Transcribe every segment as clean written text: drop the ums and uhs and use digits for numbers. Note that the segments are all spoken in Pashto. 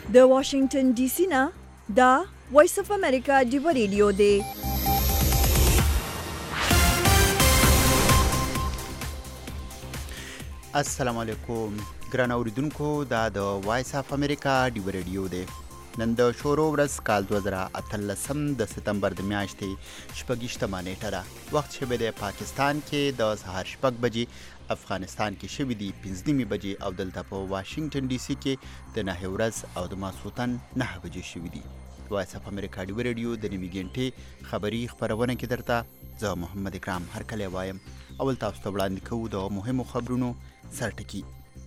د واشنگټن ډي سي نه دا وایس اف امریکا دی ریډیو دی. السلام علیکم ګران اوریدونکو، دا د وایس اف امریکا دی ریډیو دی. نن د شورو ورځ کال 2013 د سپتمبر د میاشتې 28 نیټه ده. وخت شوی د پاکستان کې د سهار 6 بجې، افغانستان کې شوی دی 15 بجې او دلته په واشنگټن ډي سي کې د 9 ورځ او د ماسوتن 9 بجې شوی دی. وایس اف امریکا دی ریډیو د نیمه ګنټې خبری خبرونه کې درته زه محمد اکرام هرکلی وایم. اول تاسو ته وړاندې کوو د مهمو خبرونو سرټکی.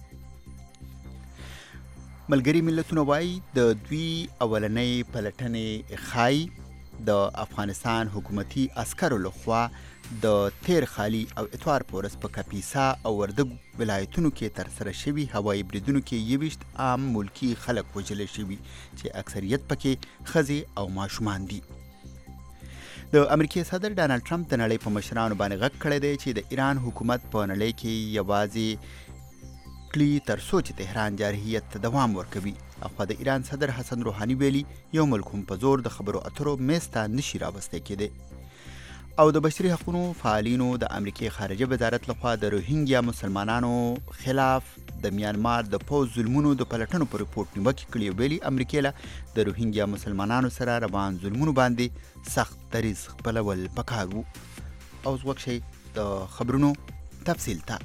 ملګري ملتونه وایي د دوی اولنۍ پلټنې ښایي د افغانستان حکومتي عسکرو لخوا د تیر خالي او اتوار په ورځ په کاپیسا او وردګ ولایتونو کې ترسره شوي هوایي بریدونو کې 21 عام ملکي خلک وژل شوي چې اکثریت پکې ښځې او ماشومان دي. د امریکای صدر ډانلډ ټرمپ د نړۍ په مشرانو باندې غږ کړی دی چې د ایران حکومت په نړۍ کې یوازې کلی تر څو چې تهران جارحیت ته دوام ورکوي. اخوا د ایران صدر حسن روحاني ویلي یو ملک هم په زور د خبرو اترو میز ته نشي راوستی کېدی. او د بشري حقوقو فعالینو د امریکای خارجه وزارت لخوا د روهینګیا مسلمانانو خلاف د میانمار د پوځ ظلمونو د پلټنو په ریپورت نیوکې کړي. ویلي امریکای له د روهینګیا مسلمانانو سره روان ظلمونو باندې سخت دریځ خپلول پکار وو. او وخت شي د خبرونو تفصیل ته.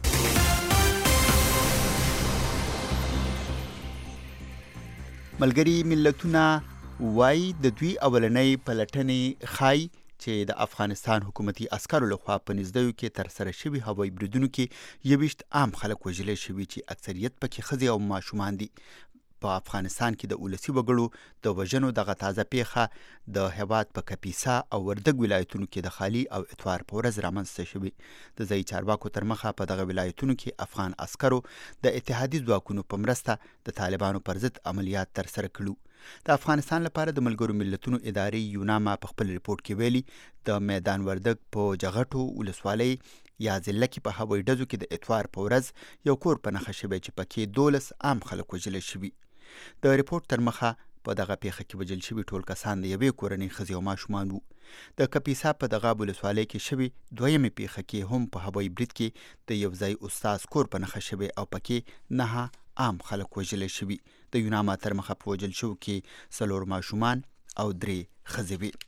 ملګري ملتونه وایي د دوی اولنۍ پلټنې ښایي چې د افغانستان حکومتي عسکرو لخوا په نږدېو کې ترسره شوي هوایي بریدونو کې 21 عام خلک وژلی شوي چې اکثریت پکې ښځې او ماشومان دي. په افغانستان کې د ولسي وګړو د وژنو دغه تازه پیښه د هېواد په کاپیسا او وردګ ولایتونو کې د خالي او اتوار په ورځ رامنځته شوي. د ځایي چارواکو تر مخه په دغه ولایتونو کې افغان عسکرو د اتحادي ځواکونو په مرسته د طالبانو پر ضد عملیات ترسره کړي. د افغانستان لپاره د ملګرو ملتونو ادارې یوناما په خپل ریپورت کې ویلي د میدان وردګ په جغټو ولسوالۍ یا ضلع کې په هوایي ډزو کې د اتوار په ورځ یو کور په نښه شوی چې پکې 12 عام خلک وژل شوي. د ریپورت تر مخه په دغه پیښه کې وژل شوي ټول کسان د یوې کورنۍ ښځې او ماشومان وو. د کاپیسا په دغه ولسوالۍ کې شوي دویمې پیښه کې هم په هوایي برید کې د یو ځای استاد کور په نښه شوی او پکې 9 عام خلک وژل شوي. د یوناما تر مخه په وژل شوو کې 4 ماشومان او 3 ښځې وي.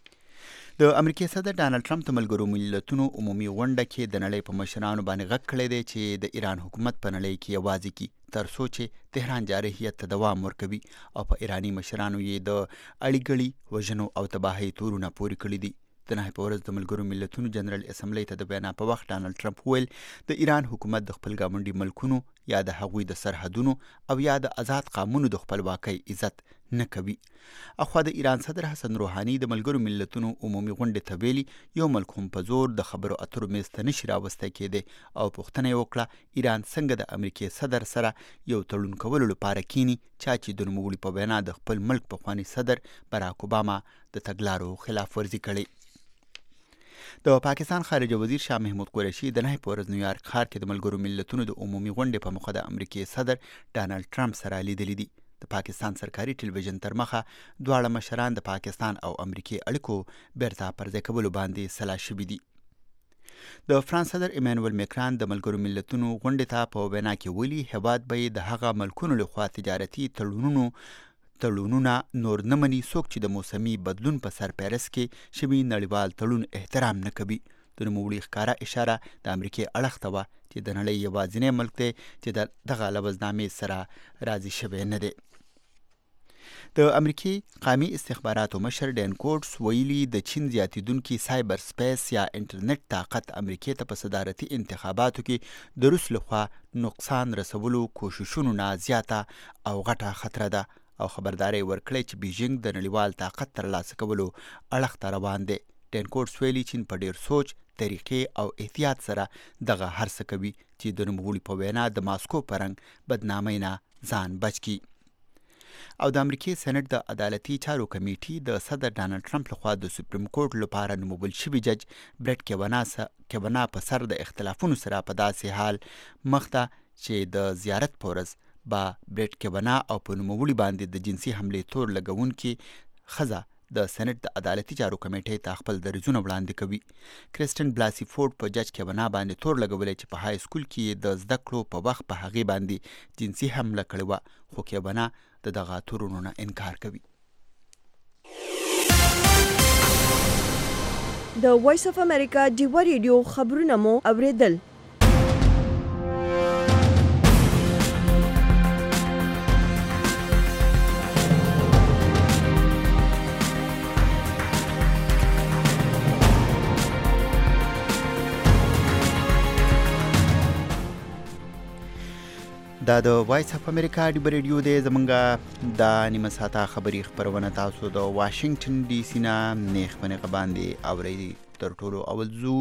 د امریکای صدر ډانلډ ټرمپ د ملګرو ملتونو عمومي غونډه کې د نړۍ په مشرانو باندې غږ کړی دی چې د ایران حکومت په نړۍ کې یوازې کی تر څو چې تهران جارحیت ته دوام ورکوي او په ایرانی مشرانو یې د اړیګړي وژنو او تباهۍ تورونه پورې کړي دي. د نهه په ورځ د ملګرو ملتونو جنرال اسمبلی ته د وینا په وخت ډانلډ ټرمپ ویل د ایران حکومت د خپل ګاونډي ملکونو یا د هغوی د سرحدونو او یا د آزاد قامونو د خپلواکۍ عزت نه کوي. اخوا د ایران صدر حسن روحاني د ملګرو ملتونو عمومي غونډې ته ویلي یو ملک هم په زور د خبرو اترو میز ته نشي راوستی کېدی او پوښتنه یې وکړه ایران څنګه د امریکای صدر سره یو تړون کولو لپاره کینی چا چې د نوموړي په وینا د خپل ملک پخواني صدر باراک اوباما د تګلارو خلاف ورزي کړي. د پاکستان خارجه وزیر شاه محمود قریشي د نهه په ورځ نیویارک ښار کې د ملګرو ملتونو د عمومي غونډې په موخه د امریکای صدر ډانلډ ټرمپ سره لیدلي دي. د پاکستان سرکاري ټلویزیون تر مخه دواړه مشران د پاکستان او امریکای اړیکو بیرته پر ځای کولو باندې سلا شوي دي. د فرانس صدر ایمانوئل میکران د ملګرو ملتونو غونډې ته په وینا کې ویلي هېواد به یې د هغه ملکونو لخوا تجارتي تړونونه نور نه مني څوک چې د موسمي بدلون په سرپیرس کې شوي نړیوال تړون احترام نه کوي. د نوموړي ښکاره اشاره د امریکای اړخ ته وه چې د نړۍ یوازینی ملک دی چې د دغه لوظنامې سره راضي شوی نه دی. د امریکای قومي استخباراتو مشر ډین کوټس ویلي د چین زیاتیدونکي سایبر سپیس یا انټرنیټ طاقت امریکای ته په صدارتي انتخاباتو کې د روس لخوا نقصان رسولو کوششونو نه زیاته او غټه خطره ده او خبرداری ورکړی چې بیجینګ د نړیوال طاقت ترلاسه کولو اړخ ته روان دی. ډین کوټس ویلي چین په ډیر سوچ طریقې او احتیاط سره دغه هر څه کوي چې د نوموړي په وینا د ماسکو په رنګ بدنامۍ نه ځان بچ کړي. او د امریکای سېنات د عدالتي چارو کمیټې د صدر ډانلډ ټرمپ لخوا د سپریم کورټ لپاره نومول شوي جج برټ کیوانا په سر د اختلافونو سره په داسې حال مخ ته چې د زیارت په ورځ با بریټ کیونا او په نوموړي باندې د جنسي حملې تور لګونکې ښځه د سېنټ د عدالتي چارو کمیټې ته خپل دریځونه وړاندې کوي. کریسټن بلاسي فورډ په جج کیونا باندې تور لګولی چې په های سکول کې د زده کړو په وخت په هغې باندې جنسي حمله کړې وه، خو کیونا د دغه تورونو نه انکار کوي. د وایس اف امریکا ډیوه ریډیو خبرونه مو اوریدل. دا د وایس اف امریکا ډیوه ریډیو دی. زمونږ دا نیمه ساعته خبري خپرونه تاسو د واشنگټن ډي سي نه نیغ په نیغه باندې اورئ. تر ټولو اول ځو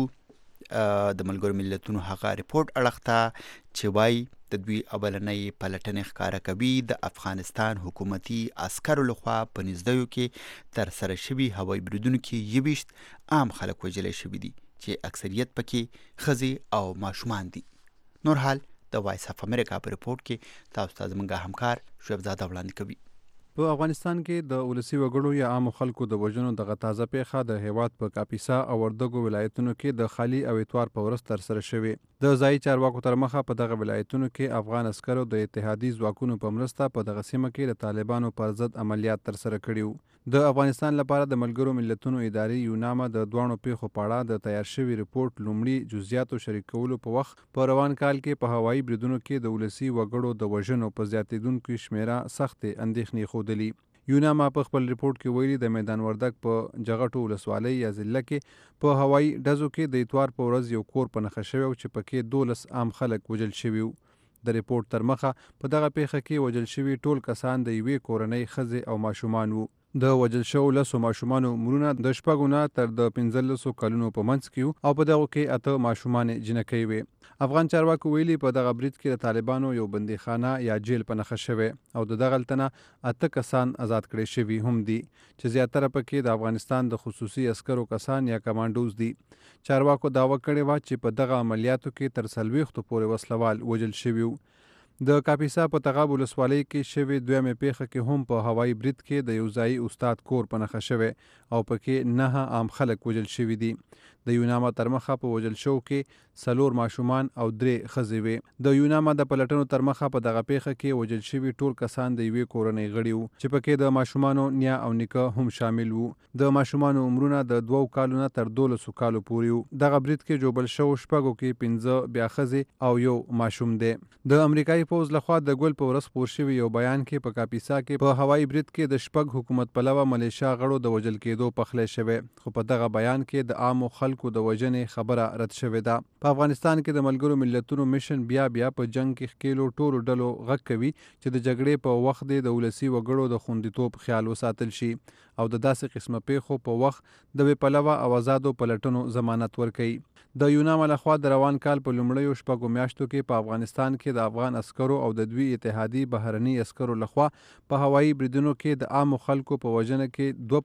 د ملګرو ملتونو هغه ریپورټ اړخ ته چې وایي د دوی اولنۍ پلټنې ښکاره کوي د افغانستان حکومتي عسکرو لخوا په نږدېیو کې ترسره شوي هوایي بریدونو کې 21 عام خلک وژلی شوي دي چې اکثریت پکې ښځې او ماشومان دي. نور حال د وایس اف امریکا په ریپورټ کې تاسو ته زموږ همکار شعیب زاده وړاندې کوي. په افغانستان کې د ولسي وګړو یا عامو خلکو د وژنو دغه تازه پیښه د هیواد په کاپیسا او وردګو ولایتونو کې د خالي او اتوار په ورځ ترسره شوې. د ځایي چارواکو تر مخه په دغه ولایتونو کې افغان عسکرو د اتحادي ځواکونو په مرسته په دغه سیمه کې د طالبانو پر ضد عملیات ترسره کړي. د افغانستان لپاره د ملګرو ملتونو اداري یوناما د دوانو پیښو په اړه د تیار شوي ریپورټ لومړي جزئیاتو شریکولو په وخت په روان کال کې په هوایي بریدونو کې د ولسي وګړو د وژنو په زیاتېدونکو شمیره سختې اندېښنې ښودلي. یوناما په خپل ریپورټ کې ویلي د میدان وردګ په جغټو ولسوالۍ یا ضلع کې په هوایي ډزو کې د اتوار په ورځ یو کور په نښه شوی چې پکې 12 عام خلک وژل شوي وو. د ریپورټ تر مخه په دغه پیښه کې وژل شوي ټول کسان د یوې کورنۍ ښځې او ماشومان وو. د وژل شوو 10 ماشومانو عمرونه د 6 نه تر د 15 کلونو په منځ کې او په دغه کې 8 ماشومان جنکۍ وې. افغان چارواکو ویلي په دغه برید کې د طالبانو یو بندیخانه یا جیل په نښه شوی او د دغه لتنه 8 کسان آزاد کړي شوي هم دي چې زیاتره پکې د افغانستان د خصوصي عسکرو کسان یا کمانډوز دي. چارواکو دعوه کړې وه چې په دغه عملیاتو کې تر 40 پورې وسلوال وژل شوي وو. د کاپیسا په تغاب ولسوالۍ کې شوې دویمه پیښه کې هم په هوایي برید کې د یو ځایي استاد کور په نښه شوی او پکې 9 عام خلک وژل شوي دي. د یوناما تر مخه په وژل شو کې 4 ماشومان او 3 ښځې وې. د یوناما د پلټنو تر مخه په دغه پیښه کې وژل شوي ټول کسان د یوې کورنۍ غړي وو چې پکې د ماشومانو نیا او نیکه هم شامل وو. د ماشومانو عمرونه د 2 کالو نه تر 12 کالو پورې وو. دغه برید کې جوړل شو شپږو کې 15 بیا ښځې او یو ماشوم دی. د امریکایي پوز لخوا د ګل په ورځ خپور شوي یو بیان کې په کاپیسا کې په هوایي برید کې د شپږ حکومت پلوه ملیشیا غړو د وژل کېدو پخلی شوی، خو په دغه بیان کې د عامو خلکو د وژنې خبره رد شوې ده. په افغانستان کې د ملګرو ملتونو میشن بیا په جنگ کې ښکېلو ټولو ډلو غږ کوي چې د جګړې په وخت د ولسي وګړو د خوندیتوب خیال وساتل شي او د داسې قسمه پیښو په وخت د بې پلوه او آزادو پلټنو ضمانت ورکوي. د یوناما لخوا د روان کال په لومړیو شپږو میاشتو کې په افغانستان کې د افغان عسکرو او د دوی اتحادي بهرني عسکرو لخوا په هوایي بریدونو کې د عامو خلکو په وژنه کې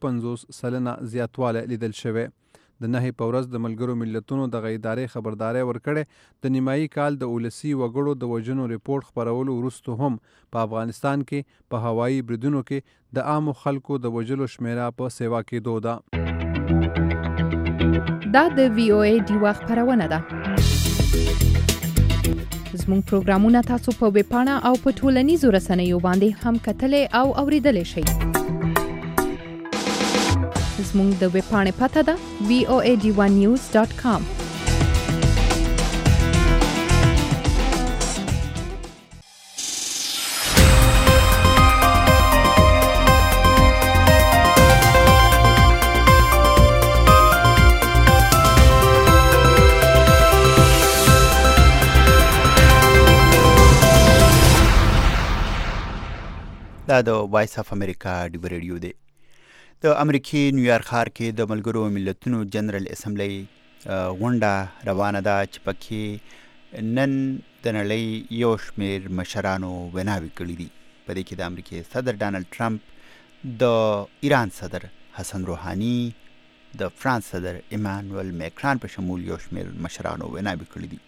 52% زیاتوالی لیدل شوی. د 9 په ورځ د ملګرو ملتونو دغه ادارې خبرداری ورکړې د نیمایي کال د ولسي وګړو د وژنو ریپورټ خپرولو وروسته هم په افغانستان کې په هوایي بریدونو کې د عامو خلکو د وژلو شمیره په سیوا کېدو ده. دا د وی او ای ډیوه خبرونه ده. زموږ پروګرامونه تاسو په ویب پاڼه او په ټولنیزو رسنیو باندې هم کتلای او اوریدلای شئ. زموږ د ویب پاڼې پته ده voad1news.com. دا د وایس اف امریکا ډیوه ریډیو دی. د امریکې نیویارک ښار کې د ملګرو ملتونو جنرال اسمبلی غونډه روانه ده چې پکې نن د نړۍ یو شمېر مشرانو ویناوې کړي دي. په دې کې د امریکې صدر ډانلډ ټرمپ، د ایران صدر حسن روحاني، د فرانس صدر ایمانوئل میکران په شمول یو شمېر مشرانو ویناوې کړي دي.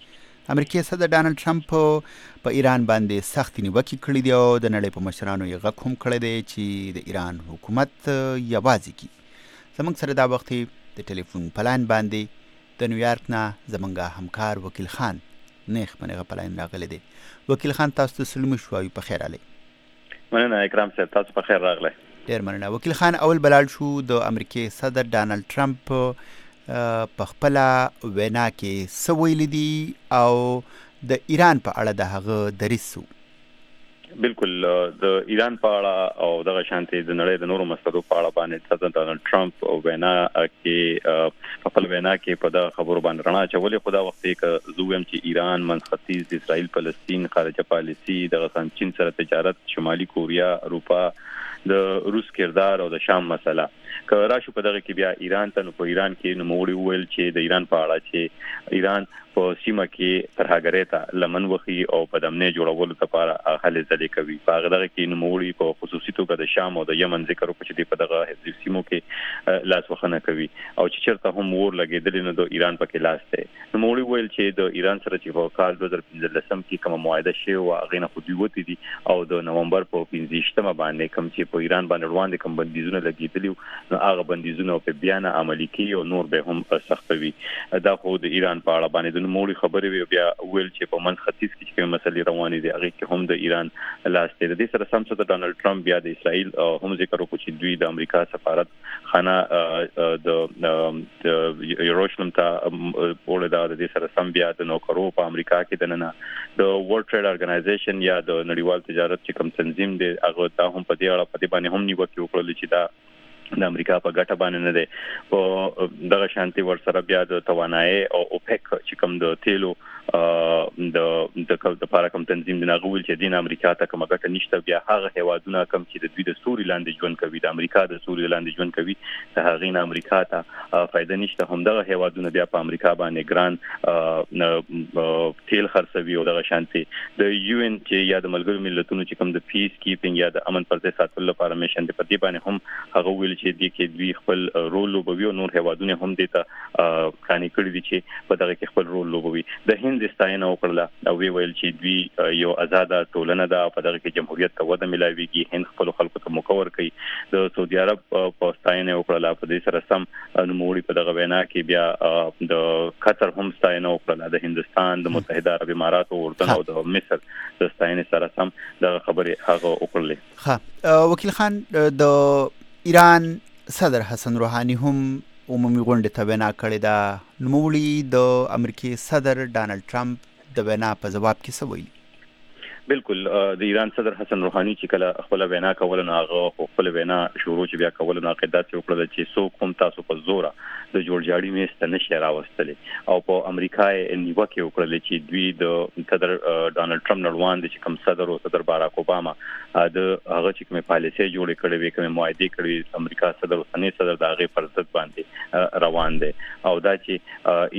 امریکایي صدر ډانلډ ټرمپ په ایران باندې سخت نیوکې کړې دي او د نړۍ په مشرانو یې غږ هم کړی دی چې د ایران حکومت یوازې کی. زموږ سره دا وخت د ټلیفون پلان باندې د نیویارک نه زمونږ همکار وکیل خان نیخ منغه پلان راغلی دی. وکیل خان تاسو ته سلام شوي په خیر علي. مننه اکرام صاحب، تاسو په خیر راغلی. ډیر مننه. وکیل خان، اول بلال شو د امریکایي صدر ډانلډ ټرمپ په خپل وینا کې څه ویلي دي او د ایران په اړه د هغه دریځ څه؟ بالکل د ایران په اړه او دغه شانتي د نړۍ د نورو مسلو په اړه باندې صدر ډانلډ ټرمپ او وینا کې خپل وینا کې په دغه خبرو باندې رڼا اچولې. خو دا وخت کې زویم چې ایران، منځختیځ، اسرائیل، فلسطین، خارجه پالیسي، دغه چین سره تجارت، شمالي کوریا، اروپا، د روس کردار او د شام مسله که راشو په دغه کې بیا ایران ته، نو په ایران کې نوموړي وویل چې د ایران په اړه چې ایران په سیمه کې ترهګرۍ ته لمن وخی او په دمنې جوړولو لپاره هلې ځلې کوي. په هغه دغه کې نوموړي په خصوصي توګه د شام او د یمن ذکر وکړ چې په دغه حزب سیمو کې لاس وخنه کوي او چې چیرته هم ور لګېدل نه د ایران پکې لاس دی. نوموړي ویل چې د ایران سره چې په کال 2015 کې کوم معاهده شوی و هغه نه خو دوی وتی دي او د نومبر په 15مه باندې کوم چې په ایران باندې روان دي کوم بندیزونه لګېدلي نو هغه بندیزونه په بیان عملي کوي او نور به هم سختوي. دا خو د ایران په اړه باندې د نوموړي خبرې وی بیا ویل چې په منځ ختیځ کې کوم مسلې روانې دي هغه کې هم د ایران لاس دی. د سره سم څه د ډانلډ ټرمپ بیا د اسرائیل هم ذکر وکړ چې دوی د امریکا سفارت خانه د یروشلم ته وړل دا د سره سم بیا د نوکرو په امریکا کې دننه د ورلد ټریډ ارګنایزیشن یا د نړیوال تجارت چې کوم تنظیم دی هغه ته هم په دې اړه په دې باندې هم نیوکه وکړل چې دا د امریکا په ګټه باندې نه دی. په دغه شانتي ورسره بیا د توانایي او اوپک چې کوم د تیلو د لپاره کوم تنظیم دی نغول چې دین امریکا ته کوم ګټه نشته. بیا هغه هیوادونه کوم چې د دوی د سوري لاندې ژوند کوي، د امریکا د سوري لاندې ژوند کوي، ته هغه نه امریکا ته فائدہ نشته. هم دغه هیوادونه بیا په امریکا باندې ګران تیل خرڅوي او دغه شانتي د یو ان چې یا د ملګرو ملتونو چې کوم د پیس کیپینګ یا د امن پر ځای ساتلو لپاره میشن دی په دې باندې هم هغه ویل چې د کې دوی خپل رول لوبوي او نور هیوادونه هم دته کاني کړی دي چې په دغه کې خپل رول لوبوي. د هند ستاینه وکړه او ویل چې دوی یو آزاد ټولنه ده، په دغه کې جمهوریت ته وده ملایويږي، هند خپل خلکو ته مکور کوي. د سعودي عرب په ستاینه وکړه په دې سره سم نوموړي په دغه وینا کې بیا د قطر هم ستاینه وکړه، د هندستان، د متحده عرب امارات او اردن او د مصر د ستاینه سره سم د خبرې هغه وکړلې. ها وکیل خان، د ایران صدر حسن روحانی هم عمومي غونډه ته وینا کړې ده. نوموړي د امریکایي صدر ډانلډ ټرمپ د وینا په جواب کې څه ویلي؟ بالکل د ایران صدر حسن روحانی چې کله خپل وینا کوله نو هغه خپل وینا شروع چې بیا کوله نو عقیدت وکړه چې څوک هم تاسو په زوره د جوړجاړي میسته نشي راوستلې او په امریکا یې نیوکه وکړه چې دوی د صدر ډانلډ ټرمپ نړوان دي چې کوم صدر او صدر باراک اوباما د هغه چې کوم پالیسي جوړې کړې وي، کوم معاهده کړې، امریکا صدر او سنې صدر د هغه پر ضد باندې روان دي او دا چې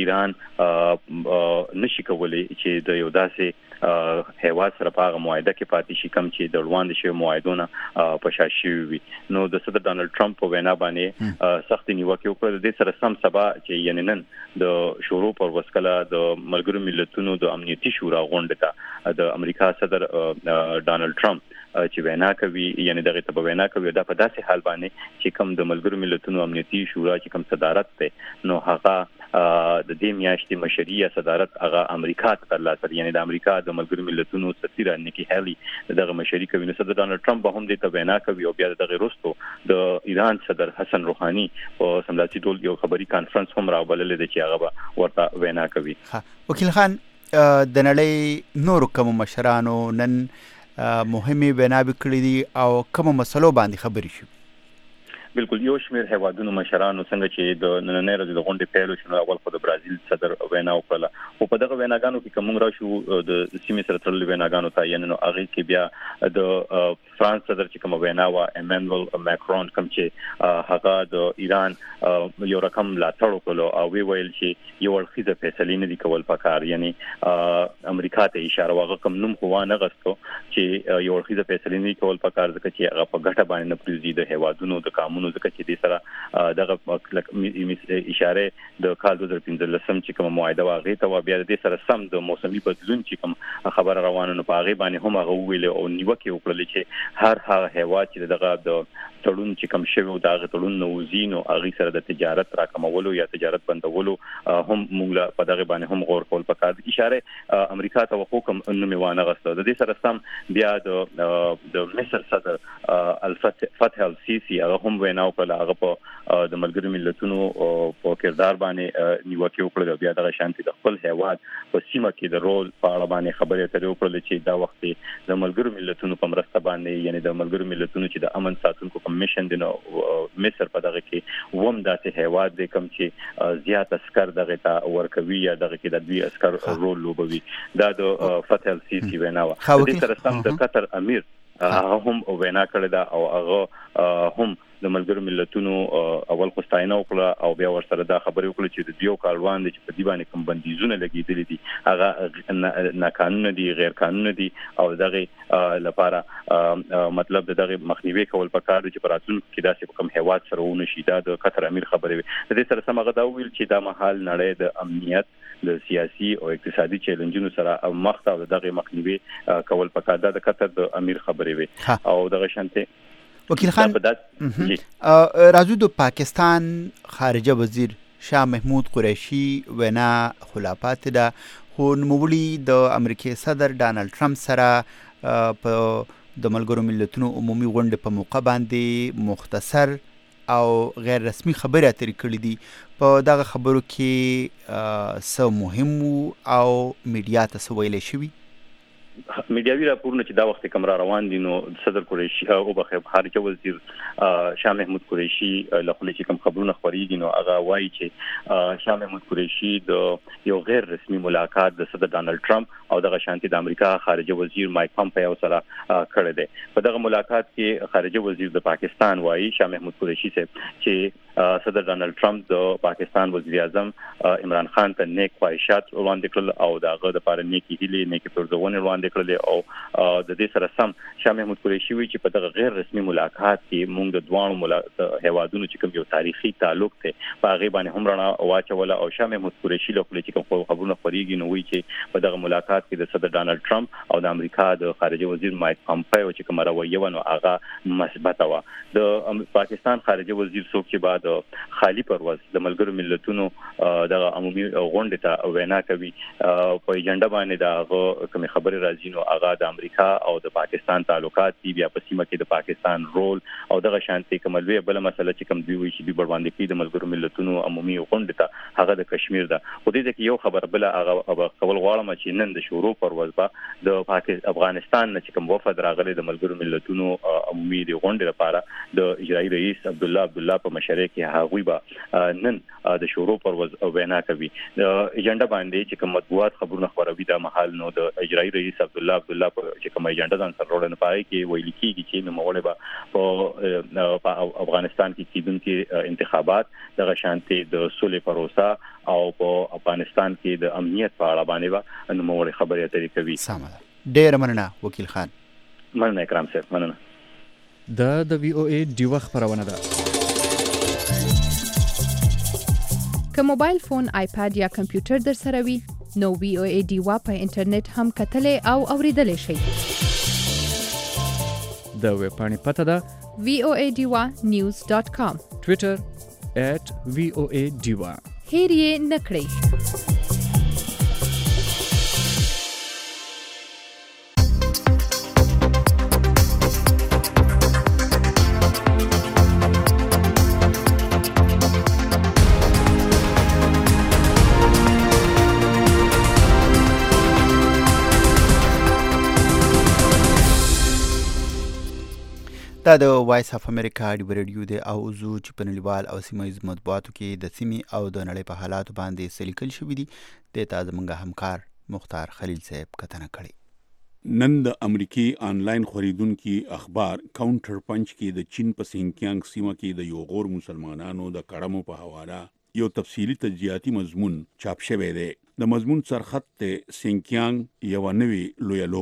ایران نشي کولای چې د یو داسې هیواد سره په معاهده کې پاتې شي کوم چې د روان دي شي معاهدونه په شاشي وي. نو د صدر ډانلډ ټرمپ په وینا باندې سخت نیوکه وکړه. د سره سم سبا چې یعنی نن د شورو پر وسکله د ملګرو ملتونو د امنیتي شورا غونډه ته د امریکا صدر ډانلډ ټرمپ چې وینا کوي، یعنی دغه ته وینا کوي دا په داسې حال باندې چې کوم د ملګرو ملتونو امنیتي شورا چې کوم صدارت ته نو هغه د دې میاشتې مشرعیه صدارت هغه امریکا ته ترلاسه، یعنی د امریکا د ملګرو ملتونو سفیر نیکی هیلی دغه مشرعي کوي. نو صدر ډانلډ ټرمپ هم دې ته وینا کوي او بیا دغه وروسته د ایران صدر حسن روحانی په سملاسي ډول یو خبري کانفرنس هم راوبلل دي چې هغه ورته وینا کوي. وکیل خان، د نړۍ نور کوم مشرانو نن مهمه وینا وکړې دي او کوم مسلو باندې خبرې شي؟ بالکل یو شمېر هیوادونو مشرانو څنګه چې د نننۍ ورځې د غونډې پیل شو اول خو د برازیل صدر وینا وکړه او په دغه ویناګانو کې کوم راشو د سیمې سره تړلې ویناګانو ته یعنی نو هغه کې بیا د فرانس صدر چې کوم وینا وا ایمانوئل ماکرون کوم چې هغه د ایران یو رقم لا تړو کولو او ویل چې یو ورخیزه فیصله نه دی کول پکار، یعنی امریکا ته اشاره واغه کوم نوم خو نه غستو چې یو ورخیزه فیصله نه کول پکار ځکه چې هغه په ګټه باندې نه پریږدي د هیوادونو د قانون نو ځکه چې د سره دغه اشاره د کال 2015 چې کوم معاهده واغې ته بیا د سره سم د موسمي بدلون چې کوم خبر روانه نو په هغه باندې هم هغه ویل او نیوکه وکړل چې هر هغه هیواد چې دغه د تړون چې کوم شوی او دغه تړون نوزینو هغه سره د تجارت راکمولو یا تجارت بندولو هم موږ په دغه باندې هم غور کول پکار دي. اشاره امریکا ته حکم انه میوانه غسته د دې سره سم بیا د مصر صدر الفتح السیسی هغه هم ویناو کړل هغه په د ملګرو ملتونو په کردار باندې نیوکه وکړه بیا دغه شانتي د خپل هیواد په سیمه کې د رول په اړه باندې خبرې اترې وکړل چې دا وخت د ملګرو ملتونو په مرسته باندې یعنی د ملګرو ملتونو چې د امن ساتونکو کمیشن د مصر په دغه کې ووم داسې هیواد د کم چې زیات عسكر دغه ته ورکوي یا دغه کې د دوی عسكر رول لوبوي دا د فتح السیسی ویناو د سره سم د قطر امیر هم وینا کړی دا او هغه هم د ملګرو ملتونو اول خوستاینه وکړه او بیا ورسره دا خبرې وکړه چې د دیو کاروان د چې په دی باندې کوم بندیزونه لګیدلې دي هغه ناقانونه دي غیر قانوني دي او دغه لپاره مطلب دغه مخنیوي کول پکار دي چې پراتون کې داسې کوم هیواد سره ونه شي دا د قطر امیر خبرې د دې سره سمغه دا ویل چې دا محل نړۍ د امنیت د سیاسي او اقتصادي چیلنجونو سره مخ ته دغه مخنیوي کول پکار ده د قطر د امیر خبرې وي او دغه شانته وکیل خان راځو د پاکستان خارجه وزیر شاه محمود قریشي وینا خلافات ده خو نوموړي د امریکای صدر ډانلډ ټرمپ سره په د ملګرو ملتونو عمومي غونډې په موقع باندې مختصر او غیر رسمي خبرې اترې کړې دي په دغه خبرو کې څه مهم او میډیا ته څه ویلی شوي میډیاوي راپورونه چې دا وخت کوم را روان دي نو صدر قریشي او بخیر خارجه وزیر شاه محمود قریشي له خپل چې کوم خبرونه خوريږي نو هغه وایي چې شاه محمود قریشي د یو غیر رسمي ملاقات د صدر ډانلډ ټرمپ او دغه شانتي د امریکا خارجه وزیر مایک پامپیو سره کړی دی په دغه ملاقات کې خارجه وزیر د پاکستان وایي شاه محمود قریشي چې صدر ډانلډ ټرمپ د پاکستان وزیر اعظم عمران خان ته نیک خواهشات وړاندې کړل او دغه د لپاره نیکی هیلې نیکی پرځونه وړاندې کړل او د دې سره سم شاه محمود قریشي وی چې په دغه غیر رسمي ملاقات کې موږ د دوه هیوادونو چې کوم یو تاریخي تعلق ته په هغه باندې هم رڼا واچوله او شاه محمود قریشي له خپل چې کوم خبرونه خوريږي نو وی چې په دغه ملاقات کې د صدر ډانلډ ټرمپ او د امریکا د خارجه وزیر مایک پامپیو چې کوم رویه ونه هغه مثبت و د پاکستان خارجه وزیر څوک چې بعد خالی پرواز د ملګرو ملتونو د عمومي غونډې ته وینا کوي په ایجنډا باندې دا کوم خبرې راځي نو هغه د امریکا او د پاکستان تعلقات دی بیا په سیمه کې د پاکستان رول او دغه شانتي کوملوي بل مسله چې کوم دی وی چې دی بروان دي د ملګرو ملتونو عمومي غونډې ته هغه د کشمیر ده خو دې کې یو خبر بل هغه کول غواړم چې نن د شروع پرواز به د افغانستان نه چې کوم وفد راغلي د ملګرو ملتونو عمومي د غونډې لپاره د اجرایی رئیس عبدالله په مشرۍ کې هغه به نن د شروع پرواز وینا کوي د ایجنډا باندې چې کوم مطبوعات خبرونه خبروي د محل نو د اجرایی رئیس عبدالله چې کوم ایجنډا ځان سره وړاندې پای کې ویل کېږي چې نو موږ به په افغانستان کې کیدونکو انتخابات دغه شانتي د سولې پروسه او په افغانستان کې د امنیت په اړه باندې نو موږ خبرې اترې کوي. سمه ډېر مننه وکیل خان. مننه اکرام صاحب مننه. د وی او ای ډیوه خبرونه ده. که موبایل فون آیپاد یا کمپیوټر در سره وي نو وی او ای ډیوا په انټرنیټ هم کتلې او اوریدلې شي. د ویب پاڼې پته ده voadiwa.news.com ټویټر @voadiwa هیر یې نه کړئ. دا د وایس اف امریکا ډیو ریډیو دی او زو چې په نړیوال او سیمایي مطبوعاتو کې د سیمې او د نړۍ په حالاتو باندې سلیکل شوي دي د تازه منګه همکار مختار خلیل صاحب کتنه کړي. نن د امریکای آنلاین خریدونکو اخبار کاونټر پنچ کې د چین په سینکیانګ سیمه کې د یو غور مسلمانانو د کړمو په حواله یو تفصیلی تجزیاتی مضمون چاپ شوی دی. د مضمون سرخط ته سینکیانګ یو نوې لوی لوبه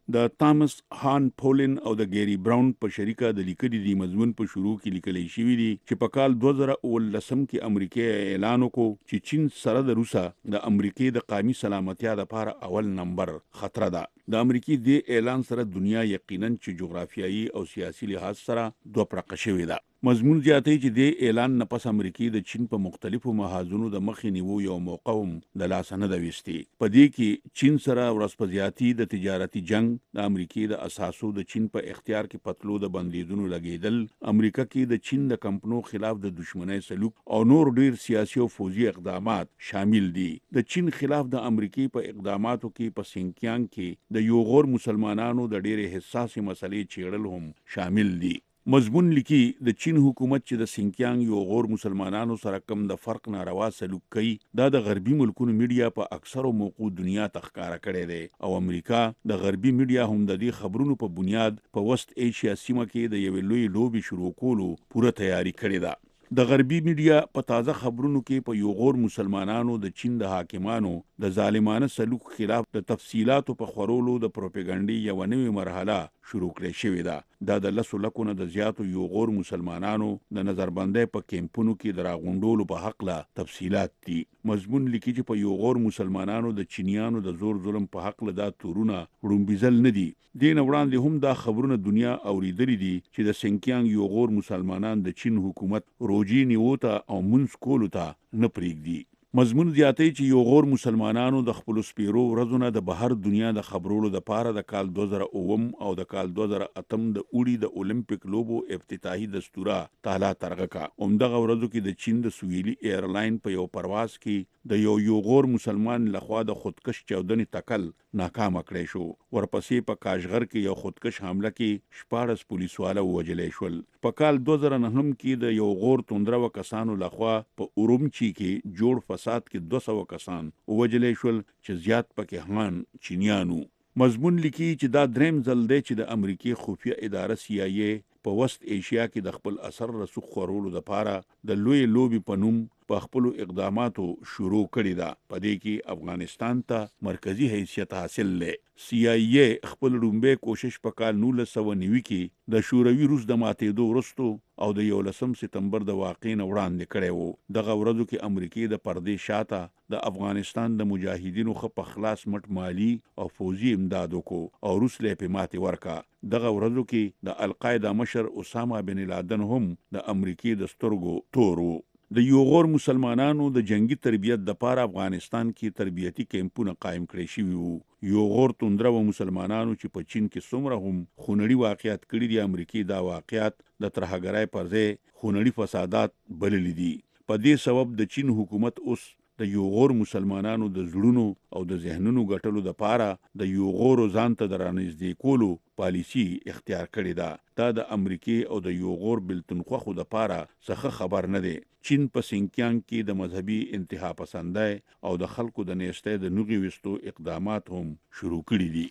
د تامس هان پولن او د ګيري براون په شریکه د لیکلي دی مضمون په شروع کې لیکل شوی دی چې په کال 2019 کې امریکا اعلان وکړ چې چین سره د روسا د امریکای د قومي سلامتیا لپاره اول نمبر خطر ده. د امریکای د اعلان سره دنیا یقینا چې جغرافیایي او سیاسي لحاظ سره دوه پرقه شوې ده. مضمون زیاتې چې د اعلان نه پس امریکای د چین په مختلفو محاذونو د مخې نیو یو موقع هم د لاس نه د وستي. په دې کې چین سره ورسپزیاتی د تجارتي جنگ، د امریکای د اساسو د چین په اختیار کې پتلو د بندیدونو لګیدل، امریکا کې د چین د کمپنو خلاف د دشمنی سلوک او نور ډیر سیاسي او فوجي اقدامات شامل دي. د چین خلاف د امریکای په اقداماتو کې په سینکیانګ کې د یو غور مسلمانانو د ډېرې حساسې مسلې چیرل هم شامل دي. مضمون لیکي د چین حکومت چې د سینکیانګ یو غور مسلمانانو سره کم د فرق ناروا سلوک کوي دا د غربي ملکونو میډیا په اکثرو موقعو دنیا ته ښکاره کړی دی او امریکا د غربي میډیا هم د دې خبرونو په بنیاد په وست ایشیا سیمه کې د یوې لوی لوبي شروع کولو پوره تیاری کړې ده. د غربي میډیا په تازه خبرونو کې په یو غور مسلمانانو د چین د حاکمانو د ظالمانه سلوک خلاف د تفصيلاتو په خورولو د پروپاګاندا یو نوې مرحله شروع کړې شوې ده. دا د لسو لکونه د زیاتو یو غور مسلمانانو د نظربندۍ په کیمپونو کې د راغونډولو په حق له تفصيلات دي. مضمون لیکي چې په یو غور مسلمانانو د چینیانو د زور ظلم په حق له دا تورونه وړاندې نه دي. دین وړاندې هم دا خبرونه دنیا اوریدلې دي چې د سینکیانګ یو غور مسلمانان د چین حکومت روجي نیوته او منځ کولو ته نه پریږدي. مضمون زیاتې چې یو غور مسلمانانو د خپل سپیرو ورځونه د بهر دنیا د خبرولو د پاره د کال 2009 او د کال 2008 د اوړي د اولمپیک لوبو افتتاحي دستوره تعالی ترغه اومدغه ورځو کې د چین د سویلي ایرلاین په یو پرواز کې د یو غور مسلمان لخوا د خودکش چودنې تکل ناکام کړی شو. ورپسې په کاشغر کې یو خودکش حمله کې 14 پولیسواله وژلې شول. په کال 2009 کې د یو غور توندرو کسانو لخوا په اورومچی کې جوړ فساد کې 200 کسان وژلې شول چې زیات پکې همان چینیانو. مضمون لیکي چې دا دریم ځل دی چې د امریکای خفیه اداره CIA په وست ایشیا کې د خپل اثر رسوخ خورولو لپاره د لوی لوبي په نوم په خپل اقداماتو شروع کړی دا. په دې کې افغانستان ته مرکزی حیثیت حاصل لې. CIA خپل رومبه کوشش په کال 1990 کې د شوروي روس د ماتېدو وروسته او د 11 سپتمبر د واقعې نه وړاندې کړی وو. دغه ورځو کې امریکای د پردې شاته د افغانستان د مجاهدینو خپ خلاص مټ مالی او فوجي امداد وکړو او روس له په ماتې ورکا. دغه ورځو کې د القاعده مشر اسامه بن لادن هم د امریکای د سترګو تورو. د یو غور مسلمانانو د جنگي تربیت د پاره افغانستان کې تربیتی کیمپونه قائم کړی شوی وو. یو غور توندره و مسلمانانو چې په چین کې څومره هم خونړي واقعیت کړي دي امریکای دا واقعیت د ترهګرای پر ځای خونړي فسادات بللی دي. په دې سبب د چین حکومت اوس د یو غور مسلمانانو د زړونو او د ذهنونو ګټلو د پاره د یو غور ځان ته درنږدې کولو پالیسی اختیار کړې ده. دا د امریکای او د یو غور بلتون خو د پاره څخه خبر نه دی. چین په سینکیانګ کې د مذهبي انتها پسندای او د خلکو د نیستۍ د نوغي وستو اقدامات هم شروع کړي دي.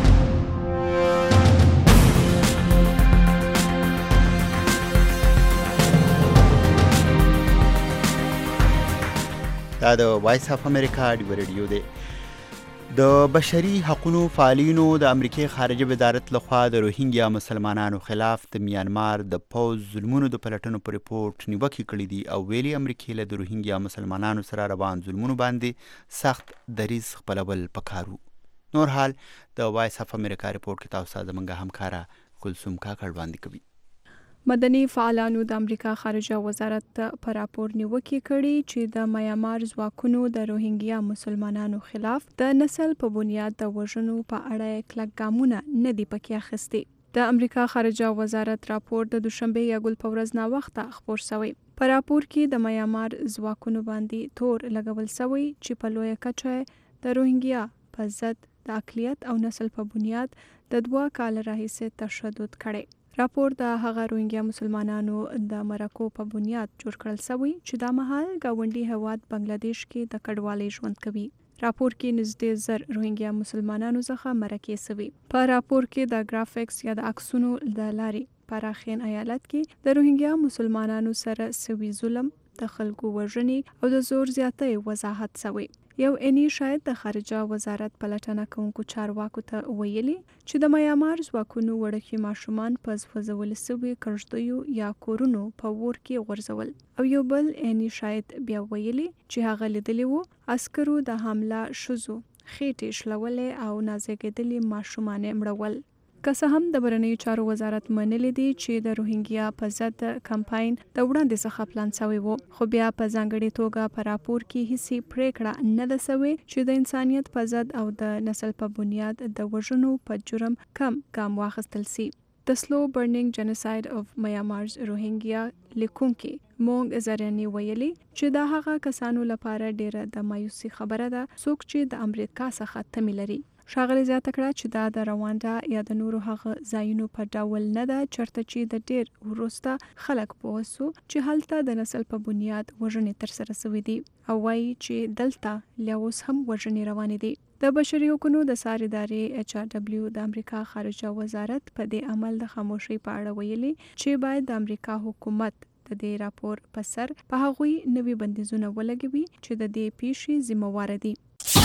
دا د وایس اف امریکا ډیو ریډیو دی. د بشري حقوقو فعالینو د امریکای خارجه وزارت لخوا د روهینګیا مسلمانانو خلاف د میانمار د پوز ظلمونو د پلټنو پر ریپورت نیوکه کړې دي او ویلي امریکای له د روهینګیا مسلمانانو سره روان ظلمونو باندې سخت دریځ خپلول پکارو. نور حال د وایس اف امریکا ریپورت کې تاسو زمونږ همکارا کلثوم کاکړ وړاندې کوي. مدني فعالانو د امریکا خارجه وزارت پر راپور نیوکه کړې چې د میانمار ځواکونو د روهینګیا مسلمانانو خلاف د نسل په بنیاد د وژنو په اړه کلک ګامونه نه دي پکې اخیستي. د امریکا خارجه وزارت راپور د دوشنبه یګل په ورځ نا وخت خبر شوی. په راپور کې د میانمار ځواکونو باندې تور لګول شوی چې په لوی کچه د روهینګیا په ضد د اقلیت او نسل په بنیاد د 2 کال راهیسې تشدد کړي. راپور د هغه روهینګیا مسلمانانو د مرکو په بنیاد جوړ کړل شوی چې د مهال گاونډي هیواد بنگلاديش کې د کډوالۍ ژوند کوي. راپور کې نږدې 1000 روهینګیا مسلمانانو څخه مرکې شوی. په راپور کې د ګرافیکس یا د عکسونو د لارې پراخین ایالت کې د روهینګیا مسلمانانو سره سوي ظلم، د خلکو وژنې او د زور زیاتۍ وضاحت شوی. یو اني شاید د خارجه وزارت پلټنه کوونکو چارواکو ته ویلي چې د میامار ځواکونو وړکي ماشومان په ځوځول سوي کړژدیو یا کورونو په ور کې غورځول او یو بل اني شاید بیا ویلي چې هغه لیدلی وو عسکرو د حمله شوزو خېټې شلولې او نازېږېدلي ماشومان مړول. که څه هم د بهرنیو چارو وزارت منلي دي چې د روهینګیا په ضد کمپاین د وړاندې څخه پلان شوی و، خو بیا په ځانګړې توګه په راپور کې هیڅ پریکړه نه ده شوې چې د انسانیت په ضد او د نسل په بنیاد د وژنو په جرم کم ګام واخیستل شي. د سلو برنینګ جنوساید اف میامارز روهینګیا لیکونکي مونږ زرنی ویلي چې دا هغه کسانو لپاره ډیره د مایوسي خبره ده څوک چې د امریکا څخه تمه لري. ښاغلي زیاته کړه چې دا د رواندا یا د نورو هغه ځایونو په ډول نه ده چېرته چې د ډېر وروسته خلک پوه سو چې هلته د نسل په بنیاد وژنې ترسره شوې دي او وایي چې دلته لا اوس هم وژنې روانې دي. د بشري حقوقو د څار ادارې HRW د امریکا خارجه وزارت په دې عمل د خاموشۍ په اړه ویلي چې باید د امریکا حکومت د دې راپور په سر په هغوی نوي بندیزونه ولګوي چې د دې پیښې ذمہوار دي.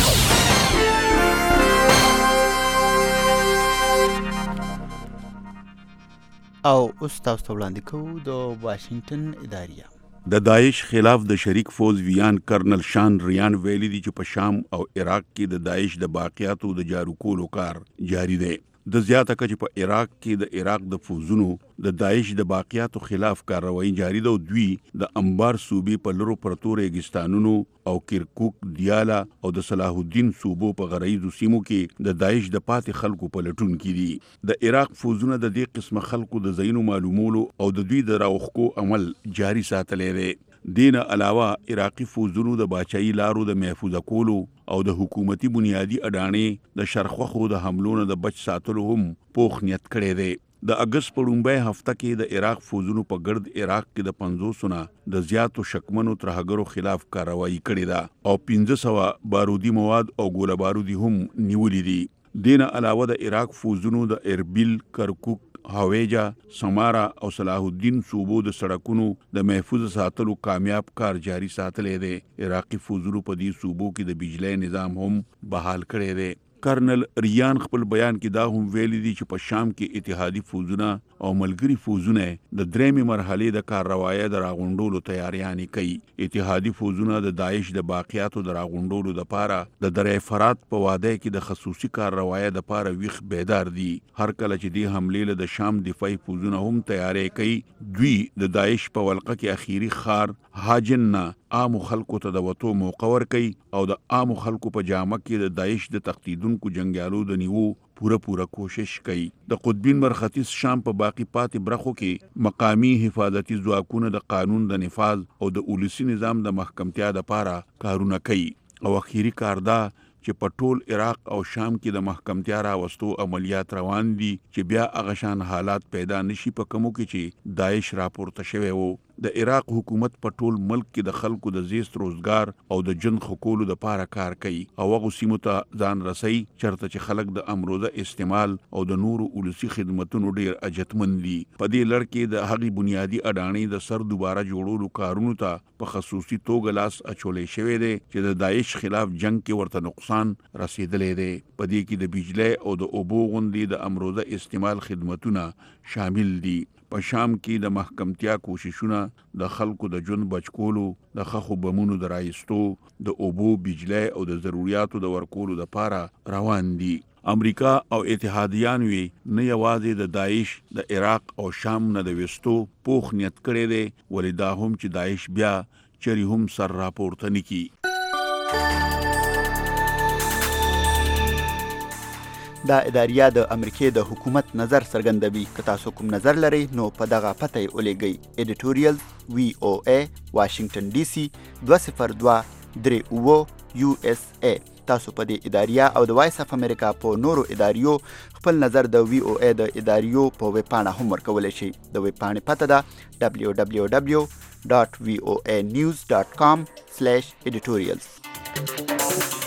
او اوس تاسو ته وړاندې کوو د واشنگټن اداریه. د داعش خلاف د شریک فوز ویان کرنل شان ریان ویلي دي چې په شام او عراق کې د داعش د باقیاتو د جارو کولو کار جاری دی. د زیاته کچ په عراق کې د عراق د فوزونو د داعش د باقیاتو خلاف کاروایی جاری ده او دوی د انبار صوبې په لرو پرتو ریګستانونو او کرکوک دیالا او د صلاح الدین صوبو په غرایزو سیمو کې د داعش د پاتې خلکو په لټون کې دي. د عراق فوزونه د دې قسمه خلکو د زینو معلومولو او د دوی د راوخکو عمل جاری ساتلې دي. دینه علاوه عراقي فوزونو د باچایي لارو د محفوظ کولو او د حکومتي بنیادی اډانې د شرخوخو د حملونو د بچ ساتلو هم پوخ نیت کړی دی. د اگست په لومبۍ هفته کې د عراق فوزونو په ګرد عراق کې د 500 نه د زیاتو شکمنو ترهګرو خلاف کاروایی کړې ده او 1500 بارودي مواد او ګوله بارودي هم نیولې دي. دینه علاوه د عراق فوزونو د اربیل، کرکوک، هویجا، سمارا او صلاح الدین صوبو د سړکونو د محفوظ ساتلو کامیاب کار جاری ساتلې دی. عراقي فوزونو په دې صوبو کې د بجلی نظام هم بحال کړی دی. کرنل ریان خپل بیان کې دا هم ویلي دي چې په شام کې اتحادي فوزونه او ملګری فوزونه د درېمې مرحلې د کارروایي د راغونډولو تیاریانې کوي. اتحادي فوزونه د داعش د باقیاتو د راغونډولو لپاره د درې فرات په واده کې د خصوصي کارروایي لپاره ویښ بیدار دي. هر کله چې دې حملې له د شام دفاعي فوزونه هم تیاری کوي، دوی د داعش په ولقه کې اخیری خار هاجن نه عام خلکو ته د وټو موقع ورکوي او د عام خلکو په جامه کې د داعش د تقدیدونکو جنگیالو د نیوو پوره کوشش کوي. د قطبین مرختیز شام په باقی پاتې برخو کې مقامی حفاظتي ځواکونه د قانون د نفاذ او د اولسي نظام د محکمتیا لپاره کارونه کوي او اخیری کار دا چې په ټول عراق او شام کې د محکمتیا راوستو عملیات روان دي چې بیا هغه شان حالات پیدا نشي په کومو کې چې داعش راپورته شوی وو. د عراق حکومت په ټول ملک کې د خلکو د زیست روزګار او د جن خکولو د پاره کار کوي او هغه سیمو ته ځان رسي چرته چې خلک د امروزه استعمال او د نورو اولسي خدماتونو ډیر اجتمن دي. په دې لړ کې د هغې بنیادی اډانې د سر دوباره جوړولو کارونو ته په خصوصي توګه لاس اچولې شوی دی چې د داعش خلاف جنگ کې ورته نقصان رسیدلې دی. په دې کې د بجلی او د اوبو غوندې د امروزه استعمال خدماتونه شامل دي. په شام کې د محکمتیا کوششونه د خلکو د ژوند بچکولو، د خخو بمونو د رایستو، د اوبو، بجلی او د ضرورتو د ورکولو لپاره روان دي. امریکا او اتحادیان وی نه یوازې د داعش د عراق او شام نه د وستو پوخ نیت کړی دی، ولې دا هم چې داعش بیا چری هم سر راپورته نکي. دا اداریه د امریکای د حکومت نظر څرګندوي. که تاسو کوم نظر لرئ نو په دغه پته یې ولیږئ. ایډیټوریال VOA واشنگټن DC 20238 USA. تاسو په دې اداریه او د وایس اف امریکا په نورو اداریو خپل نظر د VOA د اداریو په ویب پاڼه هم ورکولی شئ. د ویب پاڼې پته ده www.voanews.com/editorials.